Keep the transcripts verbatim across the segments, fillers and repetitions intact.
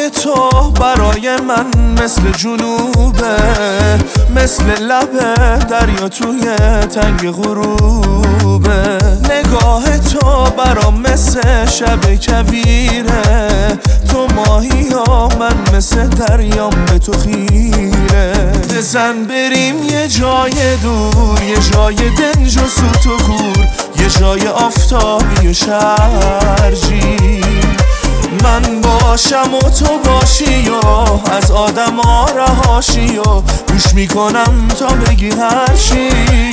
تو برای من مثل جنوبه، مثل لب دریا توی تنگ غروبه. نگاه تو برام مثل شب کویره، تو ماهی ها من مثل دریام به تو خیره. بزن بریم یه جای دور، یه جای دنج و سوت و کور، یه جای آفتابی و شرجی. من باشم و تو باشی و از آدم ها رهاشی و گوش میکنم تا بگی هرچی.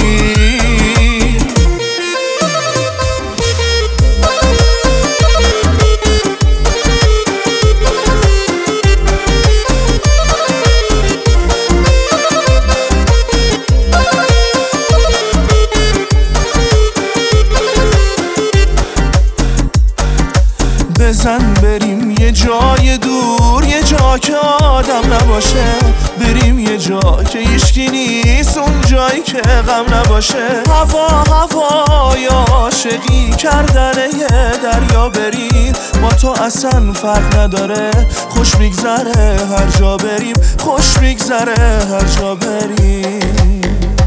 بزن بریم یه جای دور، یه جا که آدم نباشه. بریم یه جا که هیچکی نیست، اون جایی که غم نباشه. هوا هوای عاشقی کردن یه دریا. بریم با تو اصلا فرق نداره، خوش میگذره هر جا بریم، خوش میگذره هر جا بریم.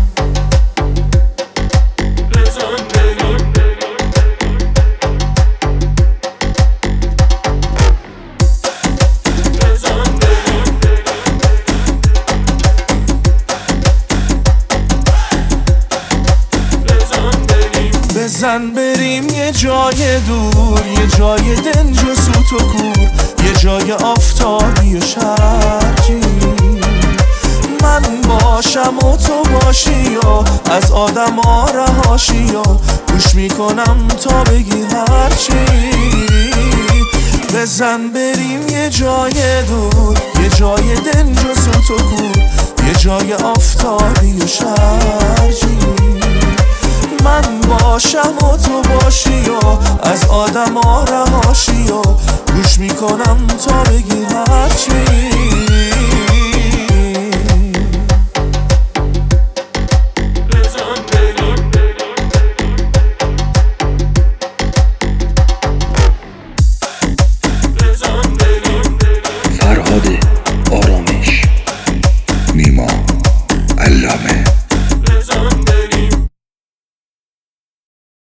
بزن بریم یه جای دور، یه جای دنج و سوت و کور، یه جای آفتابی و شرجی. من باشم و تو باشی و از آدم ها رهاشی و گوش میکنم تا بگی هرچی. بزن بریم یه جای دور، یه جای دنج و سوت و کور، یه جای آفتابی و شرجی. من باشم و تو باشی و از آدم ها رهاشی و